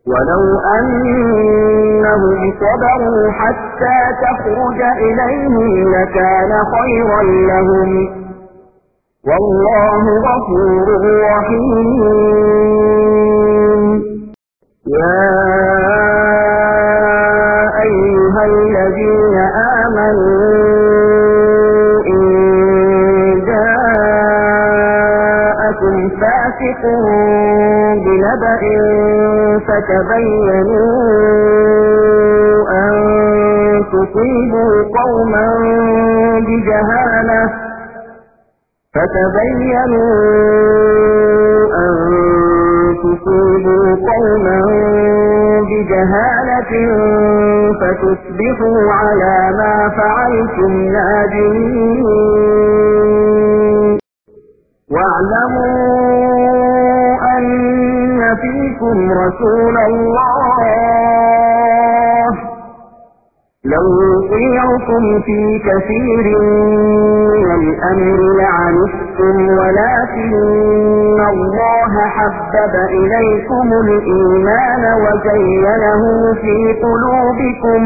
ولو أنهم صبروا حتى تخرج إليهم لكان خيرا لهم والله غفور رحيم. يا أيها الذين آمنوا إن جاءكم فاسق بنبأ فتبينوا أن تصيبوا قوما بجهالة فتصبحوا على ما فعلتم نادمين. واعلموا أن فيكم رسول الله لو يطيعكم في كثير من الأمر لعنتم ولكن الله حبب إليكم الإيمان وزينه في قلوبكم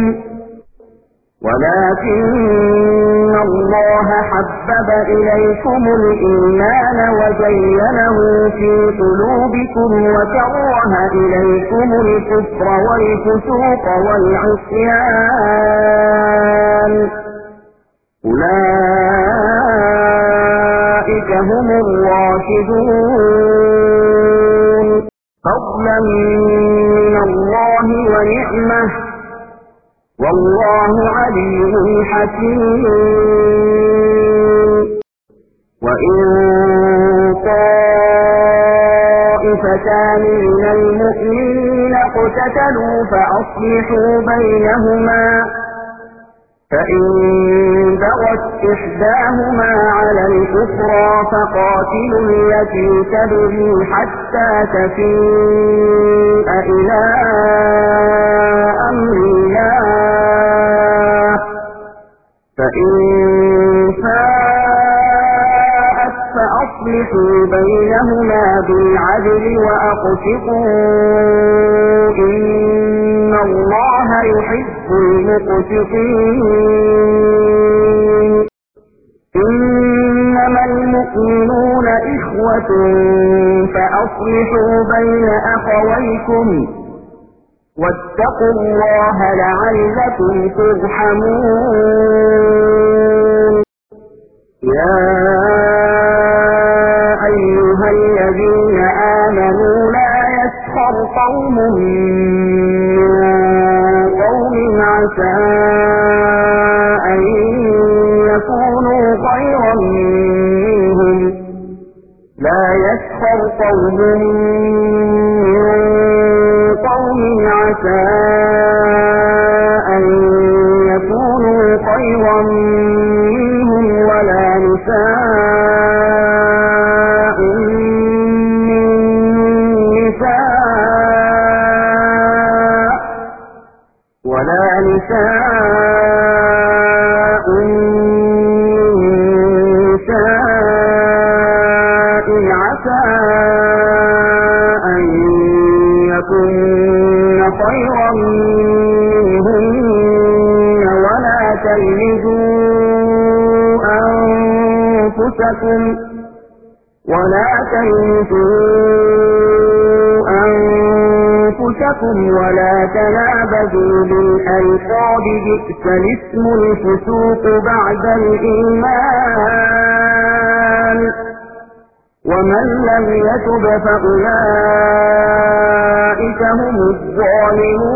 وكره إليكم الكفر والفسوق والعصيان أولئك هم الراشدون فضلا من الله ونعمة والله عليم حكيم. وإن طائفتان من المؤمنين اقتتلوا فأصلحوا بينهما فإن بغت إحداهما على الأخرى فقاتلوا التي تبغي حتى تفيء إلى أمر الله فإن فاءت فأصلحوا بينهما بالعدل وأقسطوا إن الله يحب المقسطين. إنما المؤمنون إخوة فأصلحوا بين أخويكم واتقوا الله لعلكم ترحمون. يا أيها الذين آمنوا لا يسخر قوم من قوم عسى أن يكونوا خيرا منهم عسى أن يكونوا خيرا منهم ولا نساء من نساء عسى أن يكن خيرا منهن ولا تلمزوا أنفسكم ولا تنابذوا بالألقاب بئس الاسم الفسوق بعد الإيمان ومن لم يتب فأولئك هم الظالمون.